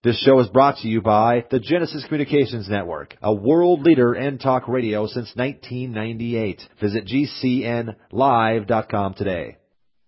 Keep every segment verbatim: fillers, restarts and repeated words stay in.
This show is brought to you by the Genesis Communications Network, a world leader in talk radio since nineteen ninety-eight. Visit G C N live dot com today.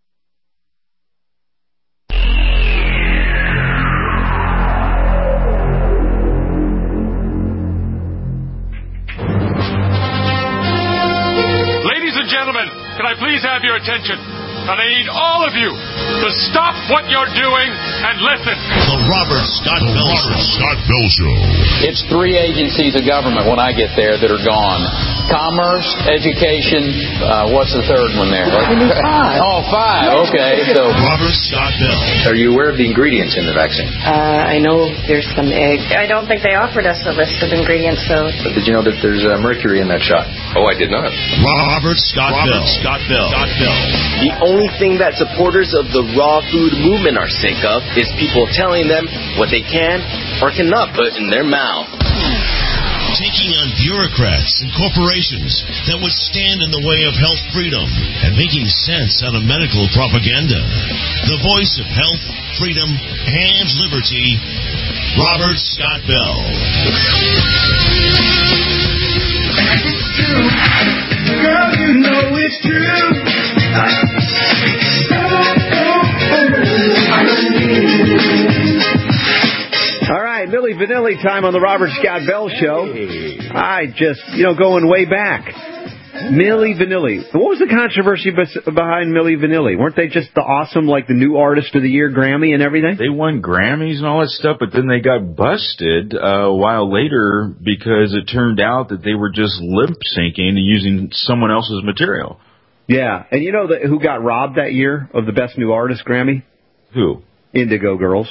Ladies and gentlemen, can I please have your attention? And I need all of you to stop what you're doing and listen. The Robert Scott Bell Robert Scott Bell Show. It's three agencies of government when I get there that are gone. Commerce, education, uh, what's the third one there? Five. Oh, five. Okay. So Robert Scott Bell. Are you aware of the ingredients in the vaccine? Uh, I know there's some egg. I don't think they offered us a list of ingredients, so... But did you know that there's uh, mercury in that shot? Oh, I did not. Robert Scott Robert Bell. Scott Bell. Scott Bell. The only thing that supporters of the raw food movement are sick of is people telling them what they can or cannot put in their mouth. Taking on bureaucrats and corporations that would stand in the way of health freedom and making sense out of medical propaganda. The voice of health, freedom, and liberty, Robert Scott Bell. It's true. Girl, you know it's true. All right, Milli Vanilli time on the Robert Scott Bell Show. I just, you know, going way back. Milli Vanilli. What was the controversy behind Milli Vanilli? Weren't they just the awesome, like the new artist of the year Grammy and everything? They won Grammys and all that stuff, but then they got busted uh, a while later because it turned out that they were just lip syncing and using someone else's material. Yeah, and you know the, who got robbed that year of the Best New Artist Grammy? Who? Indigo Girls.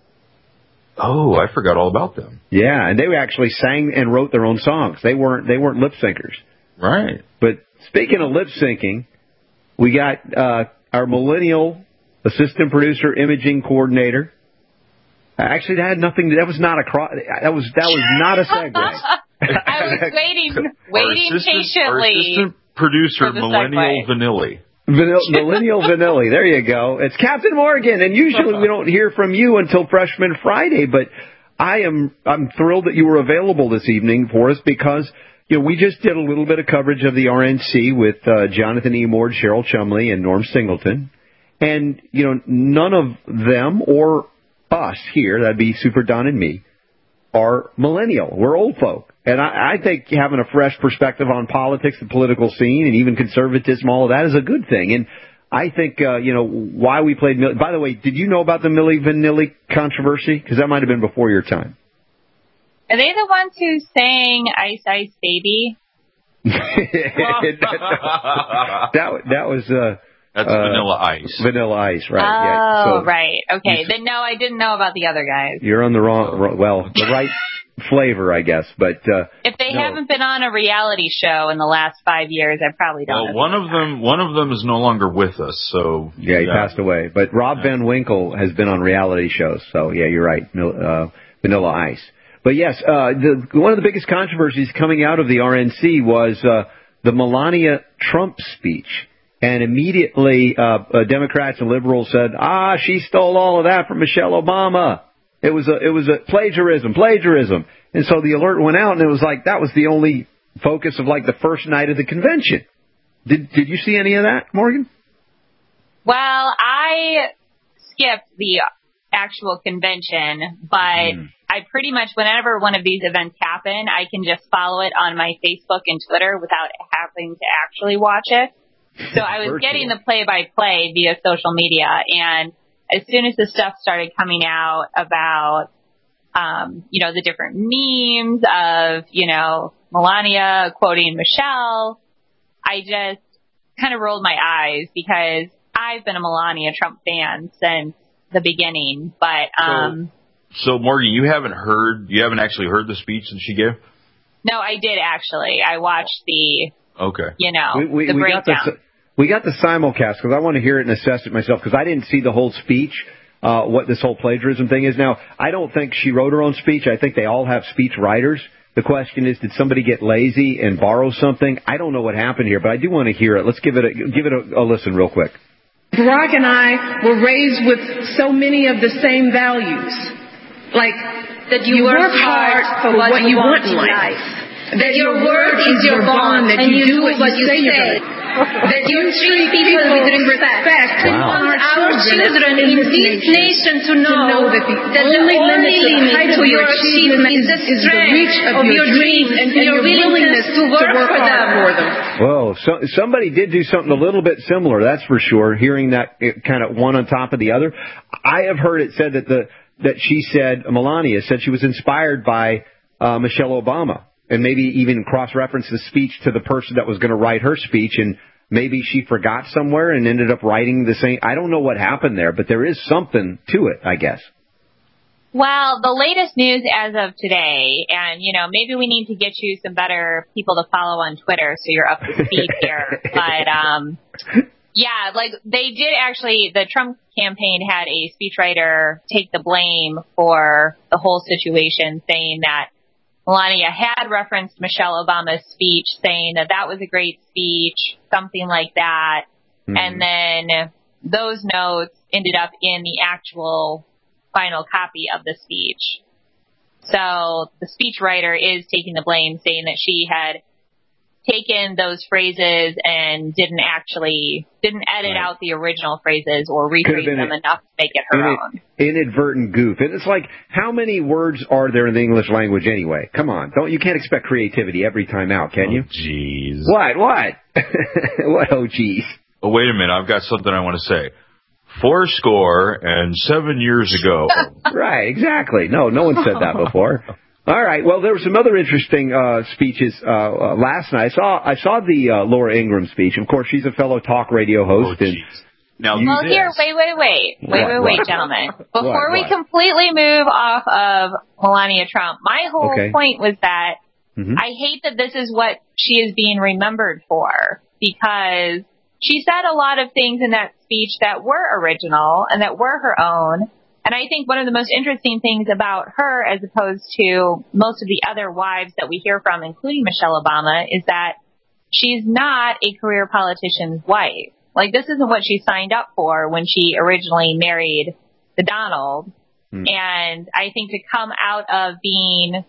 Oh, I forgot all about them. Yeah, and they actually sang and wrote their own songs. They weren't they weren't lip syncers. Right. But speaking of lip syncing, we got uh, our millennial assistant producer, imaging coordinator. Actually, that had nothing. That was not a cro- that was that was not a segue. I was waiting, waiting our assistant, patiently. Our assistant producer, Millennial Vanilli. Vanil- Millennial Vanilli. There you go. It's Captain Morgan, and usually we don't hear from you until Freshman Friday, but I am I'm thrilled that you were available this evening for us because, you know, we just did a little bit of coverage of the R N C with uh, Jonathan E. Mord, Cheryl Chumley, and Norm Singleton, and, you know, none of them or us here, that'd be Super Don and me, are millennial. We're old folk. And I, I think having a fresh perspective on politics, the political scene, and even conservatism, all of that is a good thing. And I think, uh, you know, why we played... By the way, did you know about the Milli Vanilli controversy? Because that might have been before your time. Are they the ones who sang Ice Ice Baby? that, that, that was... Uh, That's uh, Vanilla Ice. Vanilla Ice, right. Oh, yeah. So, right. Okay. Then, no, I didn't know about the other guys. You're on the wrong... Well, the right... flavor, I guess, but uh, if they no. haven't been on a reality show in the last five years, I probably don't. Well, one of them, one of them is no longer with us, so yeah, he yeah. passed away. But Rob yeah. Van Winkle has been on reality shows, so yeah, you're right, uh, Vanilla Ice. But yes, uh, the, one of the biggest controversies coming out of the R N C was uh, the Melania Trump speech, and immediately uh, uh, Democrats and liberals said, "Ah, she stole all of that from Michelle Obama." It was a, it was a plagiarism, plagiarism. And so the alert went out, and it was like that was the only focus of like the first night of the convention. Did did you see any of that, Morgan? Well, I skipped the actual convention, but mm. I pretty much, whenever one of these events happen, I can just follow it on my Facebook and Twitter without having to actually watch it. So I was getting the play-by-play via social media, and as soon as the stuff started coming out about, um, you know, the different memes of, you know, Melania quoting Michelle, I just kind of rolled my eyes because I've been a Melania Trump fan since the beginning. But um, so, so Morgan, you haven't heard, you haven't actually heard the speech that she gave? No, I did actually. I watched the, okay, you know, we, we, the we breakdown. Got the, We got the simulcast because I want to hear it and assess it myself because I didn't see the whole speech, uh, what this whole plagiarism thing is. Now, I don't think she wrote her own speech. I think they all have speech writers. The question is, did somebody get lazy and borrow something? I don't know what happened here, but I do want to hear it. Let's give it a, give it a, a listen real quick. Barack and I were raised with so many of the same values. Like, that you, you work, work hard for for what, what you you want want in in life. life. That your word is your bond, that you do what you say you're going to do. That you treat people with respect. We want our children in this nation to know that the that the only only limit limit to your achievement is the strength of your dreams and your willingness to work for them. Whoa, so, somebody did do something a little bit similar, that's for sure, hearing that kind of one on top of the other. I have heard it said that the that she said, Melania said she was inspired by uh, Michelle Obama. And maybe even cross-reference the speech to the person that was going to write her speech, and maybe she forgot somewhere and ended up writing the same. I don't know what happened there, but there is something to it, I guess. Well, the latest news as of today, and, you know, maybe we need to get you some better people to follow on Twitter so you're up to speed here. But, um, yeah, like, they did actually, the Trump campaign had a speechwriter take the blame for the whole situation, saying that Melania had referenced Michelle Obama's speech, saying that that was a great speech, something like that. Mm-hmm. And then those notes ended up in the actual final copy of the speech. So the speechwriter is taking the blame, saying that she had taken those phrases and didn't actually, didn't edit right. out the original phrases or rephrase them a, enough to make it her in own. Inadvertent goof. And it's like, how many words are there in the English language anyway? Come on. Don't, you can't expect creativity every time out, can oh, you? Jeez. What? What? What? Oh, jeez. Oh, wait a minute. I've got something I want to say. Four score and seven years ago. Right, exactly. No, no one said that before. All right. Well, there were some other interesting uh, speeches uh, uh, last night. I saw I saw the uh, Laura Ingraham speech. Of course, she's a fellow talk radio host. Oh, and now, well, here, wait, wait, wait, wait, what, wait, what? wait, gentlemen. Before what, we what? completely move off of Melania Trump, my whole okay. point was that mm-hmm. I hate that this is what she is being remembered for, because she said a lot of things in that speech that were original and that were her own. And I think one of the most interesting things about her, as opposed to most of the other wives that we hear from, including Michelle Obama, is that she's not a career politician's wife. Like, this isn't what she signed up for when she originally married the Donald. Mm. And I think to come out of being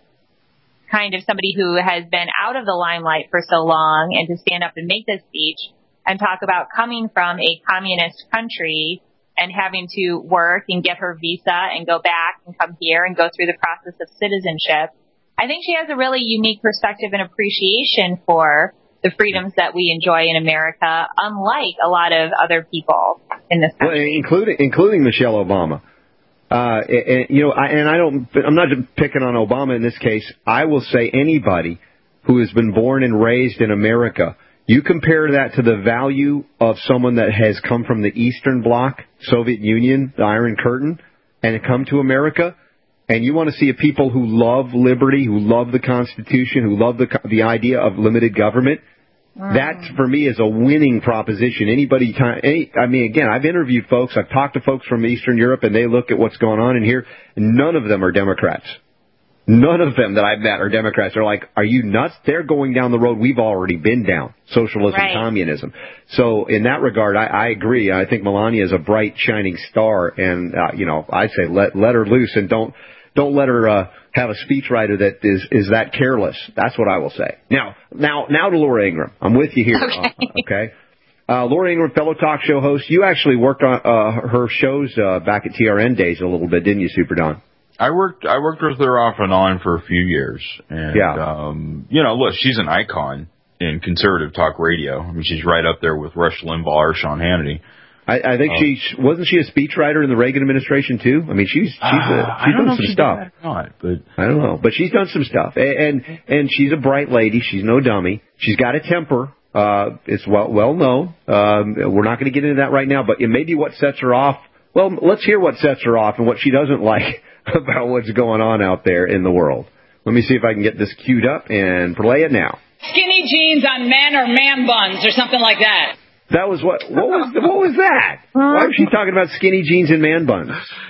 kind of somebody who has been out of the limelight for so long and to stand up and make this speech and talk about coming from a communist country and having to work and get her visa and go back and come here and go through the process of citizenship, I think she has a really unique perspective and appreciation for the freedoms that we enjoy in America, unlike a lot of other people in this country. Well, including, including Michelle Obama. Uh, and, you know, I, and I don't, I'm not just picking on Obama in this case. I will say anybody who has been born and raised in America, you compare that to the value of someone that has come from the Eastern Bloc, Soviet Union, the Iron Curtain, and come to America, and you want to see a people who love liberty, who love the Constitution, who love the the idea of limited government. Mm. That, for me, is a winning proposition. Anybody, any, I mean, again, I've interviewed folks, I've talked to folks from Eastern Europe, and they look at what's going on in here, and none of them are Democrats. None of them that I've met are Democrats. They're like, are you nuts? They're going down the road we've already been down, socialism, right. communism. So in that regard, I, I agree. I think Melania is a bright, shining star, and, uh, you know, I'd say let let her loose and don't don't let her uh, have a speechwriter that is, is that careless. That's what I will say. Now, now, now to Laura Ingraham. I'm with you here. Okay. Uh, okay? Uh, Laura Ingraham, fellow talk show host. You actually worked on uh, her shows uh, back at T R N days a little bit, didn't you, Super Don? I worked I worked with her off and on for a few years. And, yeah. um, you know, look, she's an icon in conservative talk radio. I mean, she's right up there with Rush Limbaugh or Sean Hannity. I, I think um, she wasn't she a speechwriter in the Reagan administration too. I mean, she's she's, a, she's done some stuff. Not, but I don't know, but she's done some stuff, and, and and she's a bright lady. She's no dummy. She's got a temper. Uh, it's well well known. Um, we're not going to get into that right now, but it may be what sets her off. Well, let's hear what sets her off and what she doesn't like about what's going on out there in the world. Let me see if I can get this queued up and play it now. Skinny jeans on men or man buns or something like that. That was what? What was? What was that? Why was she talking about skinny jeans and man buns?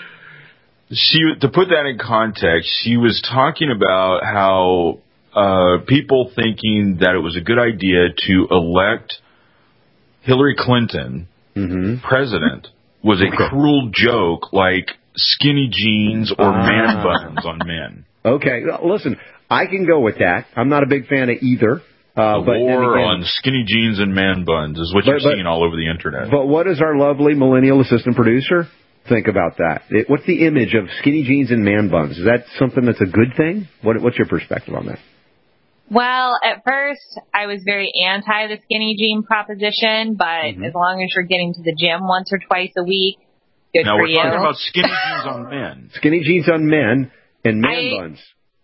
She, to put that in context, she was talking about how uh, people thinking that it was a good idea to elect Hillary Clinton mm-hmm. president was a okay. cruel joke. Like skinny jeans or Ah. man buns on men. Okay, listen, I can go with that. I'm not a big fan of either. Uh, the but then war again, on skinny jeans and man buns is what But- you're but- seeing all over the internet. But what does our lovely millennial assistant producer think about that? It, what's the image of skinny jeans and man buns? Is that something that's a good thing? What, what's your perspective on that? Well, at first, I was very anti the skinny jean proposition, but Mm-hmm. as long as you're getting to the gym once or twice a week, good now for we're you. talking about skinny jeans on men. Skinny jeans on men and man I- buns.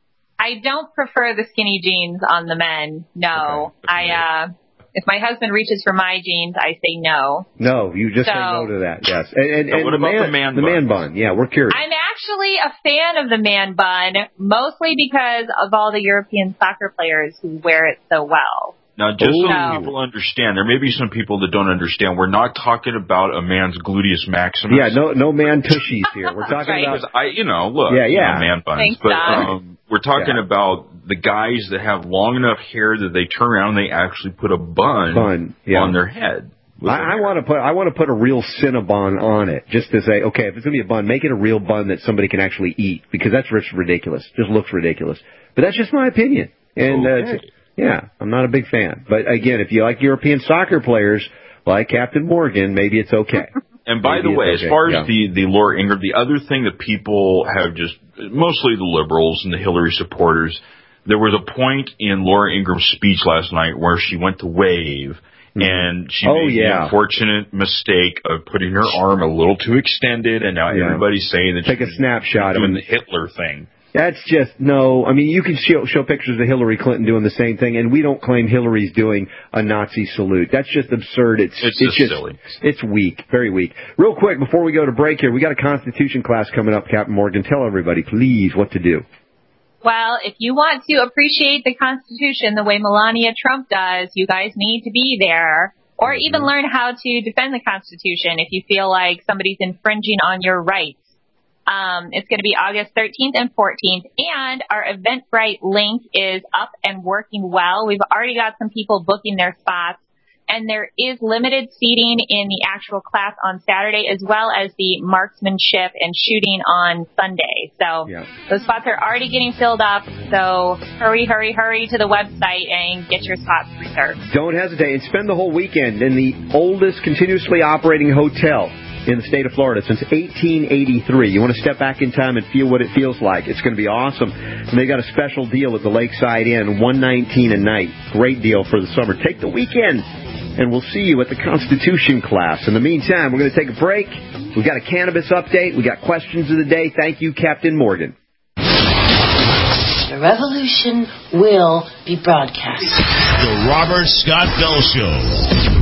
I don't prefer the skinny jeans on the men. No. Okay. I, uh, if my husband reaches for my jeans, I say no. No, you just So- say no to that. Yes, and, and, Now, and what the about man, the man the man buns? bun? Yeah, we're curious. I'm actually a fan of the man bun, mostly because of all the European soccer players who wear it so well. Now, just so Ooh. that people understand, there may be some people that don't understand. We're not talking about a man's gluteus maximus. Yeah, no, no man tushies here. We're talking Right. about Because I, you know, look, Yeah, you yeah. know, man buns, Thanks, but Don. um, we're talking Yeah. about the guys that have long enough hair that they turn around and they actually put a bun, Bun, yeah. on their head. with I, their I hair. want to put I want to put a real Cinnabon on it, just to say, okay, if it's gonna be a bun, make it a real bun that somebody can actually eat, because that's just ridiculous. Just looks ridiculous. But that's just my opinion. And uh, Okay. it's- yeah, I'm not a big fan. But again, if you like European soccer players like Captain Morgan, maybe it's okay. And by Maybe the way, it's as okay, far yeah. as the, the Laura Ingraham, the other thing that people have just, mostly the liberals and the Hillary supporters, there was a point in Laura Ingram's speech last night where she went to wave, Mm-hmm. and she Oh, made yeah. the unfortunate mistake of putting her arm a little too extended, and now Yeah. everybody's saying that Take a she's snapshot of doing it. the Hitler thing. That's just, no, I mean, you can show, show pictures of Hillary Clinton doing the same thing, and we don't claim Hillary's doing a Nazi salute. That's just absurd. It's, It's just silly. It's weak, very weak. Real quick, before we go to break here, we got a Constitution class coming up, Captain Morgan. Tell everybody, please, what to do. Well, if you want to appreciate the Constitution the way Melania Trump does, you guys need to be there. Or even learn how to defend the Constitution if you feel like somebody's infringing on your rights. Um, it's going to be August thirteenth and fourteenth, and our Eventbrite link is up and working well. We've already got some people booking their spots, and there is limited seating in the actual class on Saturday, as well as the marksmanship and shooting on Sunday. So Yeah. those spots are already getting filled up, so hurry, hurry, hurry to the website and get your spots reserved. Don't hesitate and spend the whole weekend in the oldest continuously operating hotel in the state of Florida since eighteen eighty-three. You want to step back in time and feel what it feels like. It's going to be awesome. And they got a special deal at the Lakeside Inn, one nineteen a night. Great deal for the summer. Take the weekend, and we'll see you at the Constitution class. In the meantime, we're going to take a break. We've got a cannabis update. We got questions of the day. Thank you, Captain Morgan. The revolution will be broadcast. The Robert Scott Bell Show.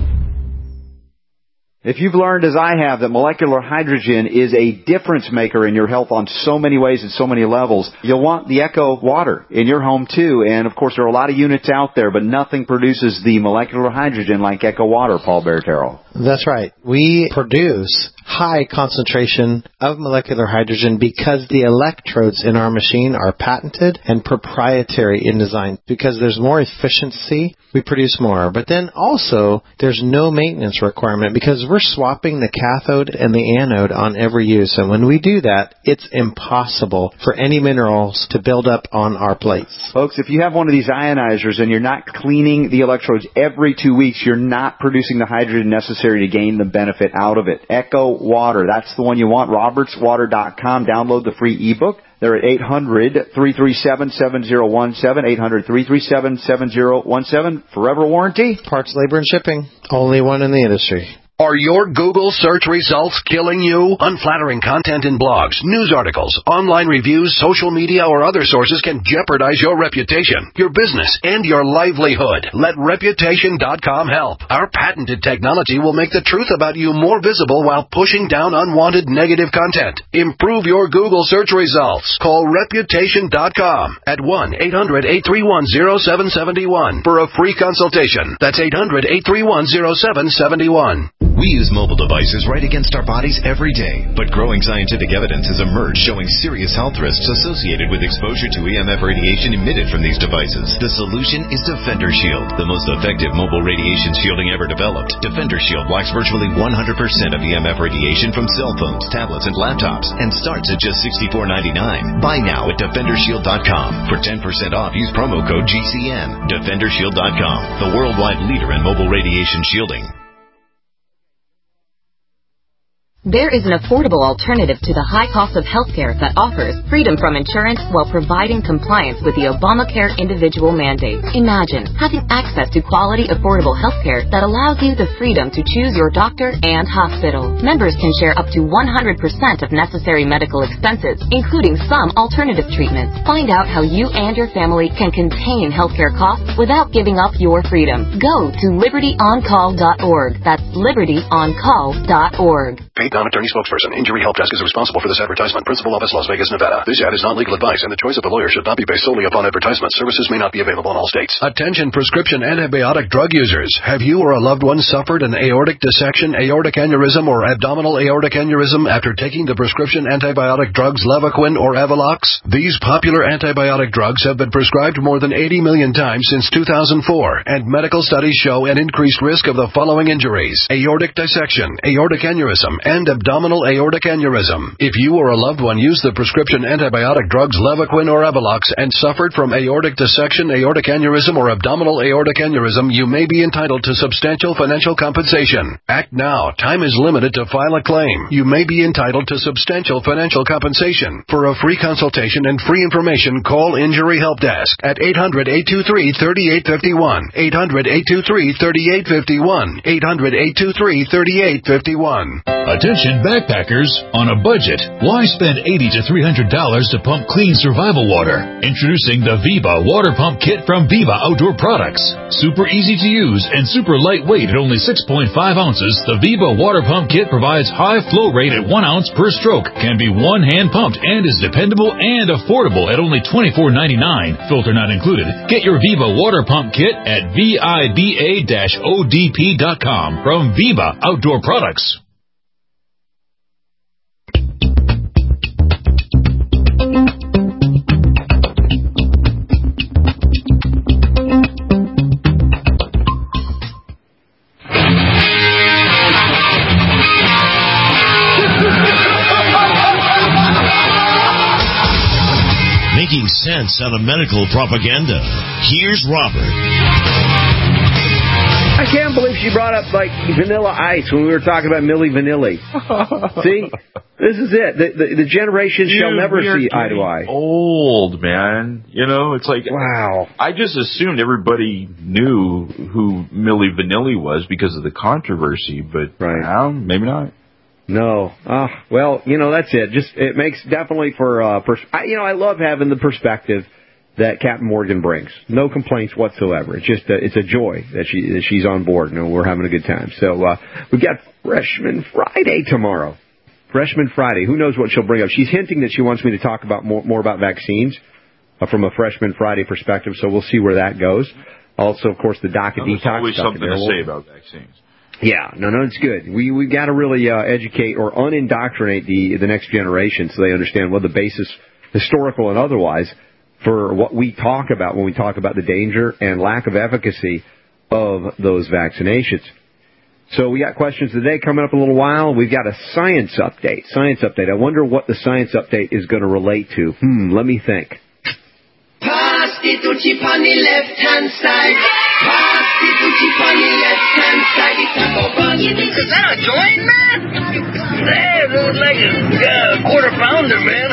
If you've learned, as I have, that molecular hydrogen is a difference maker in your health on so many ways and so many levels, you'll want the Echo water in your home too. And of course, there are a lot of units out there, but nothing produces the molecular hydrogen like Echo water, Paul Bertero. That's right. We produce high concentration of molecular hydrogen because the electrodes in our machine are patented and proprietary in design. Because there's more efficiency, we produce more. But then also, there's no maintenance requirement because we're swapping the cathode and the anode on every use. And when we do that, it's impossible for any minerals to build up on our plates. Folks, if you have one of these ionizers and you're not cleaning the electrodes every two weeks, you're not producing the hydrogen necessary to gain the benefit out of it. Echo Water, that's the one you want. roberts water dot com. Download the free ebook. They're at eight hundred, three three seven, seven zero one seven, eight hundred, three three seven, seven zero one seven. Forever warranty. Parts, labor, and shipping. Only one in the industry. Are your Google search results killing you? Unflattering content in blogs, news articles, online reviews, social media, or other sources can jeopardize your reputation, your business, and your livelihood. Let Reputation dot com help. Our patented technology will make the truth about you more visible while pushing down unwanted negative content. Improve your Google search results. Call Reputation dot com at one eight hundred, eight three one, zero seven seven one for a free consultation. That's eight hundred, eight three one, zero seven seven one. We use mobile devices right against our bodies every day, but growing scientific evidence has emerged showing serious health risks associated with exposure to E M F radiation emitted from these devices. The solution is Defender Shield, the most effective mobile radiation shielding ever developed. Defender Shield blocks virtually one hundred percent of E M F radiation from cell phones, tablets, and laptops, and starts at just sixty-four ninety-nine. Buy now at defender shield dot com. For ten percent off, use promo code G C N. defender shield dot com, the worldwide leader in mobile radiation shielding. There is an affordable alternative to the high cost of healthcare that offers freedom from insurance while providing compliance with the Obamacare individual mandate. Imagine having access to quality, affordable healthcare that allows you the freedom to choose your doctor and hospital. Members can share up to one hundred percent of necessary medical expenses, including some alternative treatments. Find out how you and your family can contain healthcare costs without giving up your freedom. Go to liberty on call dot org. That's liberty on call dot org. Non-attorney spokesperson. Injury Help Desk is responsible for this advertisement. Principal office, Las Vegas, Nevada. This ad is not legal advice, and the choice of the lawyer should not be based solely upon advertisement. Services may not be available in all states. Attention prescription antibiotic drug users. Have you or a loved one suffered an aortic dissection, aortic aneurysm, or abdominal aortic aneurysm after taking the prescription antibiotic drugs Levaquin or Avelox? These popular antibiotic drugs have been prescribed more than eighty million times since two thousand four, and medical studies show an increased risk of the following injuries: aortic dissection, aortic aneurysm, and abdominal aortic aneurysm. If you or a loved one used the prescription antibiotic drugs Levaquin or Avelox and suffered from aortic dissection, aortic aneurysm, or abdominal aortic aneurysm, you may be entitled to substantial financial compensation. Act now. Time is limited to file a claim. You may be entitled to substantial financial compensation. For a free consultation and free information, call Injury Help Desk at eight hundred, eight two three, three eight five one, eight hundred, eight two three, three eight five one, eight hundred, eight two three, three eight five one. Attention backpackers on a budget. Why spend eighty to three hundred dollars to pump clean survival water? Introducing the Viva Water Pump Kit from Viva Outdoor Products. Super easy to use and super lightweight at only six point five ounces, the Viva Water Pump Kit provides high flow rate at one ounce per stroke, can be one hand pumped, and is dependable and affordable at only twenty-four ninety-nine. Filter not included. Get your Viva Water Pump Kit at viba dash O D P dot com from Viva Outdoor Products. Making sense out of medical propaganda. Here's Robert. I can't believe she brought up, like, Vanilla Ice when we were talking about Milli Vanilli. See? This is it. The, the, the generation Dude, shall never see eye to getting eye. Old, man. You know, it's like, wow. I just assumed everybody knew who Milli Vanilli was because of the controversy, but right. now, maybe not. No. Uh, well, you know, that's it. Just, it makes definitely for, uh, pers- I, you know, I love having the perspective that Captain Morgan brings. No complaints whatsoever. It's just, a, it's a joy that she, that she's on board and we're having a good time. So, uh, we've got Freshman Friday tomorrow. Freshman Friday. Who knows what she'll bring up? She's hinting that she wants me to talk about more, more about vaccines uh, from a Freshman Friday perspective. So we'll see where that goes. Also, of course, the DACA There's detox always stuff something to say about vaccines. Yeah, no, no, it's good. We we've got to really uh, educate or unindoctrinate the the next generation so they understand what the basis, historical and otherwise, for what we talk about when we talk about the danger and lack of efficacy of those vaccinations. So we got questions today coming up in a little while. We've got a science update. Science update. I wonder what the science update is going to relate to. Hmm, let me think. Pass the Tucci on the left hand side. Pass the Tucci on the left hand side. It's a go bun. Is that a joint, man? Hey, it looks like a uh, quarter pounder, man.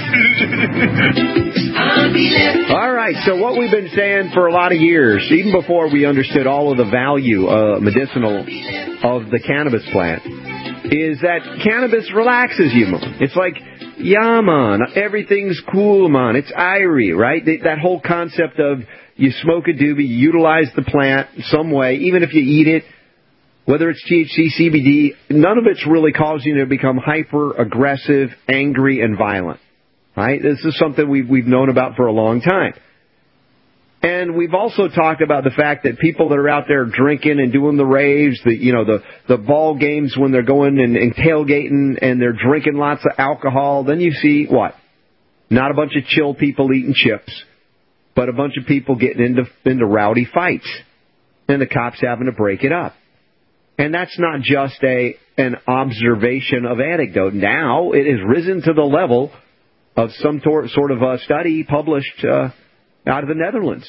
All right, so what we've been saying for a lot of years, even before we understood all of the value, uh, medicinal, of the cannabis plant, is that cannabis relaxes you, man. It's like, yeah, man, everything's cool, man. It's irie, right? That whole concept of you smoke a doobie, you utilize the plant some way, even if you eat it, whether it's T H C, C B D, none of it's really causing you to become hyper, aggressive, angry, and violent. Right? This is something we've, we've known about for a long time. And we've also talked about the fact that people that are out there drinking and doing the raves, the you know the the ball games when they're going and, and tailgating and they're drinking lots of alcohol, then you see what? Not a bunch of chill people eating chips, but a bunch of people getting into into rowdy fights, and the cops having to break it up. And that's not just a an observation of anecdote. Now it has risen to the level of some tor- sort of a study published uh, out of the Netherlands.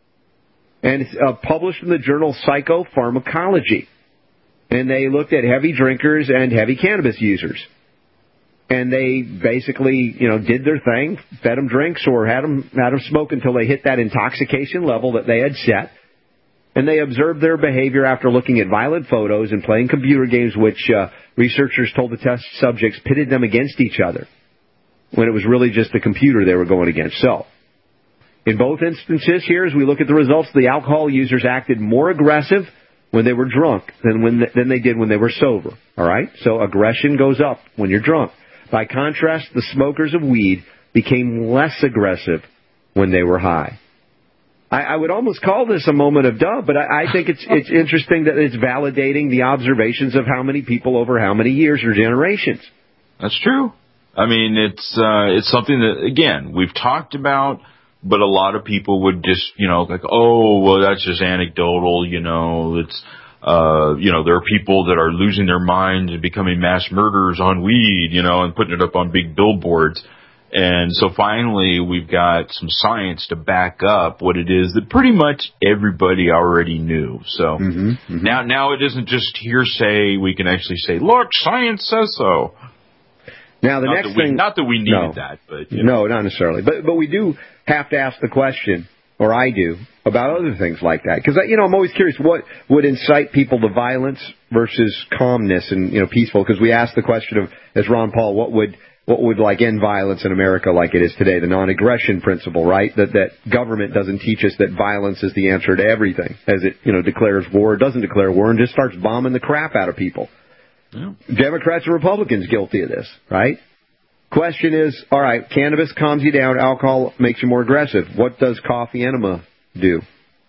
And it's uh, published in the journal Psychopharmacology. And they looked at heavy drinkers and heavy cannabis users. And they basically, you know, did their thing, fed them drinks or had them, had them smoke until they hit that intoxication level that they had set. And they observed their behavior after looking at violent photos and playing computer games, which uh, researchers told the test subjects pitted them against each other, when it was really just the computer they were going against. So, in both instances here, as we look at the results, the alcohol users acted more aggressive when they were drunk than when than they did when they were sober. All right? So aggression goes up when you're drunk. By contrast, the smokers of weed became less aggressive when they were high. I, I would almost call this a moment of duh, but I, I think it's it's interesting that it's validating the observations of how many people over how many years or generations. That's true. I mean, it's uh, it's something that, again, we've talked about, but a lot of people would just, you know, like, oh, well, that's just anecdotal, you know, it's, uh, you know, there are people that are losing their minds and becoming mass murderers on weed, you know, and putting it up on big billboards. And so finally we've got some science to back up what it is that pretty much everybody already knew. So mm-hmm, mm-hmm. now now it isn't just hearsay. We can actually say, look, science says so. Now, the not next that we, thing... Not that we needed no, that, but... You know. No, not necessarily. But but we do have to ask the question, or I do, about other things like that. Because, you know, I'm always curious, what would incite people to violence versus calmness and, you know, peaceful? Because we asked the question of, as Ron Paul, what would, what would like, end violence in America like it is today? The non-aggression principle, right? That that government doesn't teach us that violence is the answer to everything. As it, you know, declares war, doesn't declare war, and just starts bombing the crap out of people. Yeah. Democrats and Republicans guilty of this, right? Question is, all right, cannabis calms you down, alcohol makes you more aggressive. What does coffee enema do?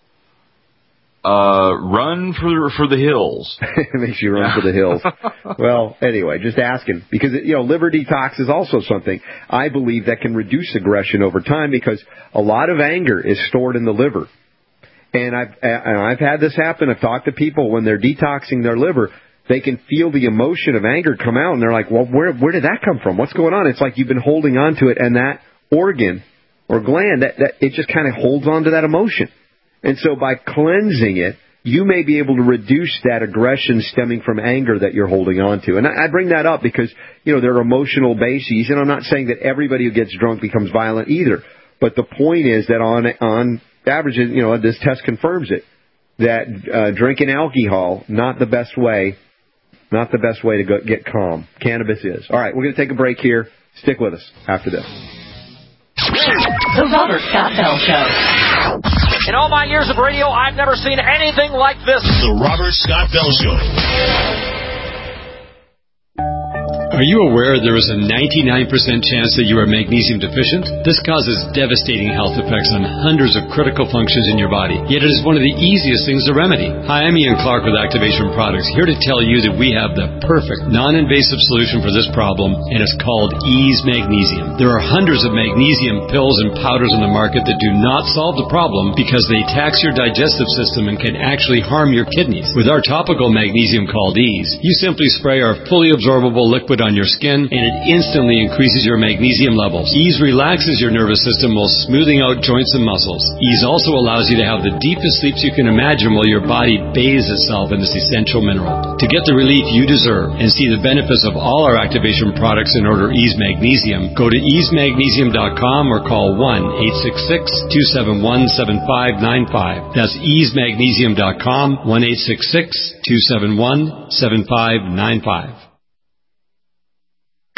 Uh, run for for the hills. It makes you run for the hills. Well, anyway, just asking. Because, you know, liver detox is also something I believe that can reduce aggression over time, because a lot of anger is stored in the liver. And I've, and I've had this happen. I've talked to people when they're detoxing their liver. They can feel the emotion of anger come out, and they're like, well, where where did that come from? What's going on? It's like you've been holding on to it, and that organ or gland, that, that it just kind of holds on to that emotion. And so by cleansing it, you may be able to reduce that aggression stemming from anger that you're holding on to. And I, I bring that up because, you know, there are emotional bases, and I'm not saying that everybody who gets drunk becomes violent either. But the point is that on on average, you know, this test confirms it, that uh, drinking alcohol, not the best way Not the best way to go, get calm. Cannabis is. All right, we're going to take a break here. Stick with us after this. The Robert Scott Bell Show. In all my years of radio, I've never seen anything like this. The Robert Scott Bell Show. Are you aware there is a ninety-nine percent chance that you are magnesium deficient? This causes devastating health effects on hundreds of critical functions in your body, yet it is one of the easiest things to remedy. Hi, I'm Ian Clark with Activation Products, here to tell you that we have the perfect non-invasive solution for this problem, and it's called Ease Magnesium. There are hundreds of magnesium pills and powders on the market that do not solve the problem because they tax your digestive system and can actually harm your kidneys. With our topical magnesium called Ease, you simply spray our fully absorbable liquid on your skin, and it instantly increases your magnesium levels. Ease relaxes your nervous system while smoothing out joints and muscles. Ease also allows you to have the deepest sleeps you can imagine while your body bathes itself in this essential mineral. To get the relief you deserve and see the benefits of all our Activation products and order Ease Magnesium, go to ease magnesium dot com or call one eight six six, two seven one, seven five nine five. That's ease magnesium dot com, one eight six six, two seven one, seven five nine five.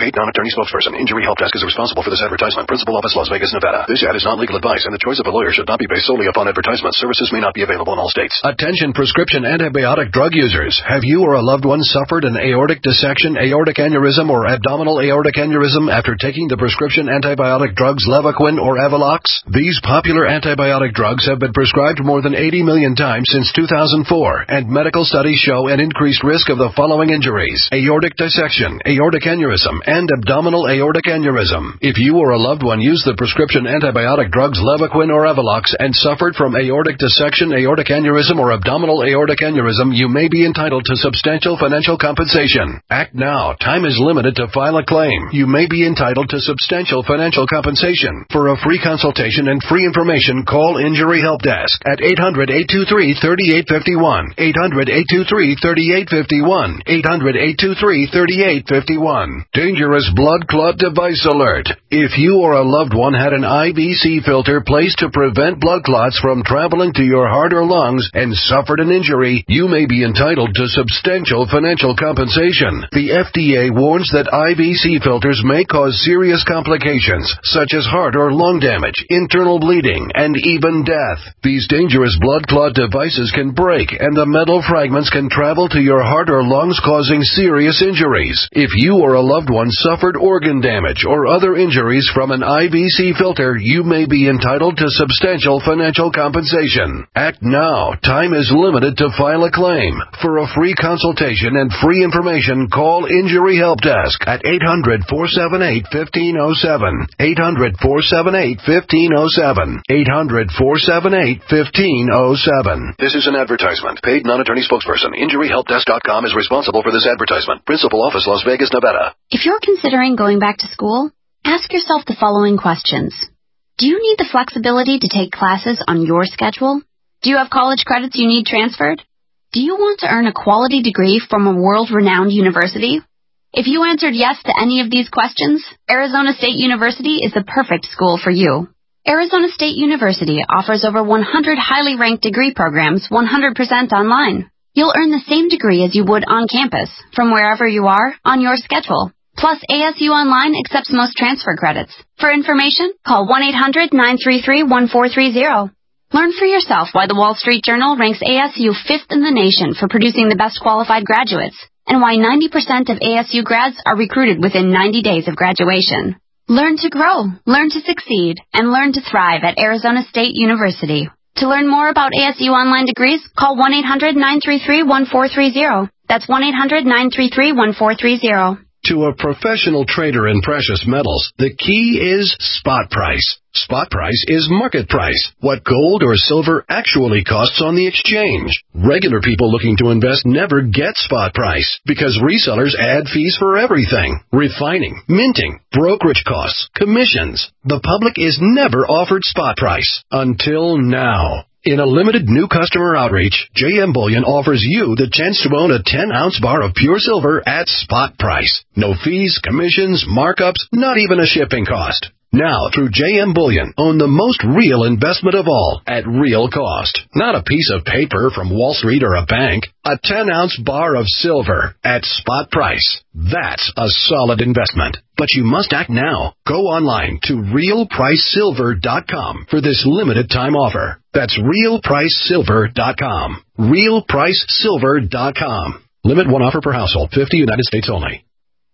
Paid non-attorney spokesperson. Injury Help Desk is responsible for this advertisement. Principal office, Las Vegas, Nevada. This ad is not legal advice, and the choice of a lawyer should not be based solely upon advertisement. Services may not be available in all states. Attention prescription antibiotic drug users. Have you or a loved one suffered an aortic dissection, aortic aneurysm, or abdominal aortic aneurysm after taking the prescription antibiotic drugs Levaquin or Avelox? These popular antibiotic drugs have been prescribed more than eighty million times since two thousand four, and medical studies show an increased risk of the following injuries: aortic dissection, aortic aneurysm, and abdominal aortic aneurysm. If you or a loved one used the prescription antibiotic drugs Levaquin or Avelox and suffered from aortic dissection, aortic aneurysm, or abdominal aortic aneurysm, you may be entitled to substantial financial compensation. Act now. Time is limited to file a claim. You may be entitled to substantial financial compensation. For a free consultation and free information, call Injury Help Desk at eight hundred, eight two three, three eight five one, eight hundred, eight two three, three eight five one, eight hundred, eight two three, three eight five one. Dangerous blood clot device alert. If you or a loved one had an I V C filter placed to prevent blood clots from traveling to your heart or lungs and suffered an injury, you may be entitled to substantial financial compensation. The F D A warns that I V C filters may cause serious complications, such as heart or lung damage, internal bleeding, and even death. These dangerous blood clot devices can break, and the metal fragments can travel to your heart or lungs, causing serious injuries. If you or a loved one suffered organ damage or other injuries from an I V C filter, you may be entitled to substantial financial compensation. Act now. Time is limited to file a claim. For a free consultation and free information, call Injury Help Desk at eight hundred, four seven eight, one five zero seven, eight hundred, four seven eight, one five zero seven, eight hundred, four seven eight, one five zero seven. This is an advertisement. Paid non-attorney spokesperson. Injury Help Desk dot com is responsible for this advertisement. Principal office, Las Vegas, Nevada. If you're considering going back to school, ask yourself the following questions. Do you need the flexibility to take classes on your schedule? Do you have college credits you need transferred? Do you want to earn a quality degree from a world-renowned university? If you answered yes to any of these questions, Arizona State University is the perfect school for you. Arizona State University offers over one hundred highly ranked degree programs one hundred percent online. You'll earn the same degree as you would on campus, from wherever you are, on your schedule. Plus, A S U Online accepts most transfer credits. For information, call one eight hundred, nine three three, one four three zero. Learn for yourself why the Wall Street Journal ranks A S U fifth in the nation for producing the best qualified graduates, and why ninety percent of A S U grads are recruited within ninety days of graduation. Learn to grow, learn to succeed, and learn to thrive at Arizona State University. To learn more about A S U Online degrees, call one eight hundred, nine three three, one four three zero. That's one eight hundred, nine three three, one four three zero. To a professional trader in precious metals, the key is spot price. Spot price is market price, what gold or silver actually costs on the exchange. Regular people looking to invest never get spot price because resellers add fees for everything: refining, minting, brokerage costs, commissions. The public is never offered spot price until now. In a limited new customer outreach, J M Bullion offers you the chance to own a ten ounce bar of pure silver at spot price. No fees, commissions, markups, not even a shipping cost. Now, through J M Bullion, own the most real investment of all at real cost. Not a piece of paper from Wall Street or a bank. A ten ounce bar of silver at spot price. That's a solid investment. But you must act now. Go online to real price silver dot com for this limited time offer. That's real price silver dot com. real price silver dot com. Limit one offer per household. fifty United States only.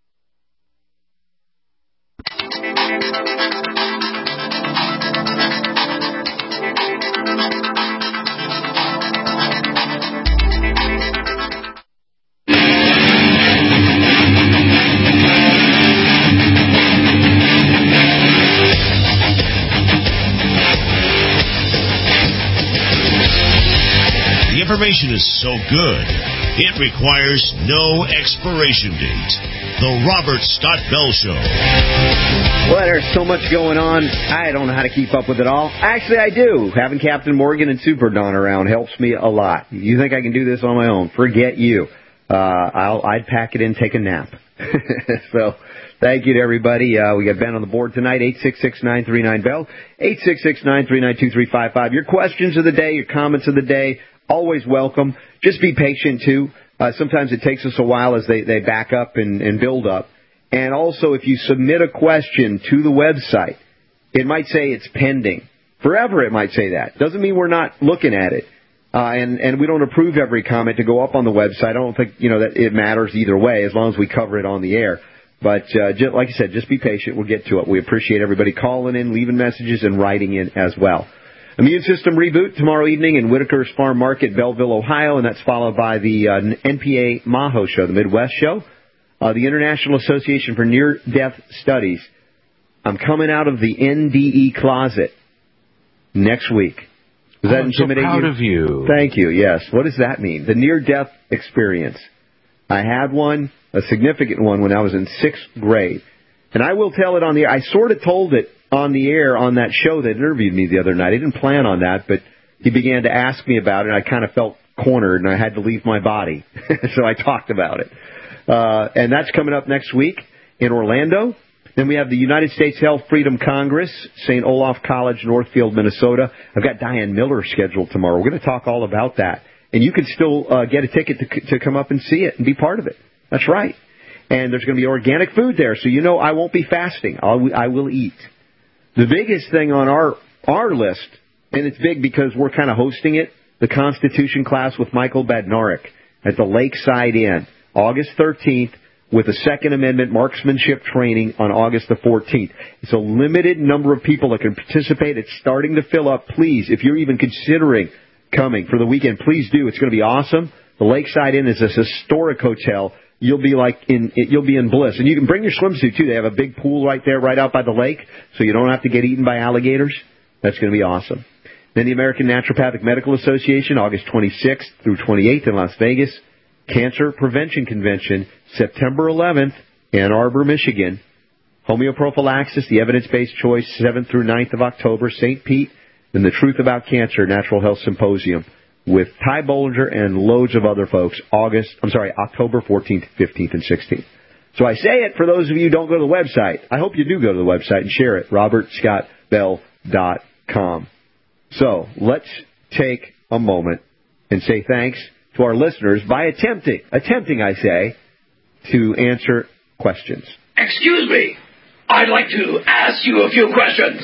Information is so good, it requires no expiration date. The Robert Scott Bell Show. Well, there's so much going on, I don't know how to keep up with it all. Actually, I do. Having Captain Morgan and Super Don around helps me a lot. You think I can do this on my own? Forget you. Uh, I'll, I'd pack it in, take a nap. So, thank you to everybody. Uh, we got Ben on the board tonight, eight six six, nine three nine, B E L L, eight six six, nine three nine, two three five five. Your questions of the day, your comments of the day, always welcome. Just be patient, too. Uh, sometimes it takes us a while as they, they back up and, and build up. And also, if you submit a question to the website, it might say it's pending. Forever it might say that. Doesn't mean we're not looking at it. Uh, and, and we don't approve every comment to go up on the website. I don't think, you know, that it matters either way as long as we cover it on the air. But uh, just, like I said, just be patient. We'll get to it. We appreciate everybody calling in, leaving messages, and writing in as well. Immune System Reboot tomorrow evening in Whitaker's Farm Market, Belleville, Ohio, and that's followed by the uh, N P A Maho Show, the Midwest Show, uh, the International Association for Near-Death Studies. I'm coming out of the N D E closet next week. Does that oh, intimidate I'm so proud you? of you. Thank you, yes. What does that mean? The near-death experience. I had one, a significant one, when I was in sixth grade. And I will tell it on the air. I sort of told it on the air on that show that interviewed me the other night. I didn't plan on that, but he began to ask me about it, and I kind of felt cornered, and I had to leave my body. So I talked about it. Uh, and that's coming up next week in Orlando. Then we have the United States Health Freedom Congress, Saint Olaf College, Northfield, Minnesota. I've got Diane Miller scheduled tomorrow. We're going to talk all about that. And you can still uh, get a ticket to, to come up and see it and be part of it. That's right. And there's going to be organic food there, so you know I won't be fasting. I'll, I will eat. The biggest thing on our, our list, and it's big because we're kind of hosting it, the Constitution class with Michael Badnarik at the Lakeside Inn, August thirteenth. With a Second Amendment marksmanship training on August the fourteenth. It's a limited number of people that can participate. It's starting to fill up. Please, if you're even considering coming for the weekend, please do. It's going to be awesome. The Lakeside Inn is this historic hotel. You'll be like in, you'll be in bliss. And you can bring your swimsuit, too. They have a big pool right there, right out by the lake, so you don't have to get eaten by alligators. That's going to be awesome. Then the American Naturopathic Medical Association, August twenty-sixth through twenty-eighth in Las Vegas. Cancer Prevention Convention, September eleventh, Ann Arbor, Michigan. Homeoprophylaxis, the evidence-based choice, seventh through ninth of October, Saint Pete. And the Truth About Cancer Natural Health Symposium with Ty Bollinger and loads of other folks, August, I'm sorry, October fourteenth, fifteenth, and sixteenth. So I say it for those of you who don't go to the website. I hope you do go to the website and share it, robert scott bell dot com. So let's take a moment and say thanks to our listeners by attempting, attempting, I say, to answer questions. Excuse me. I'd like to ask you a few questions.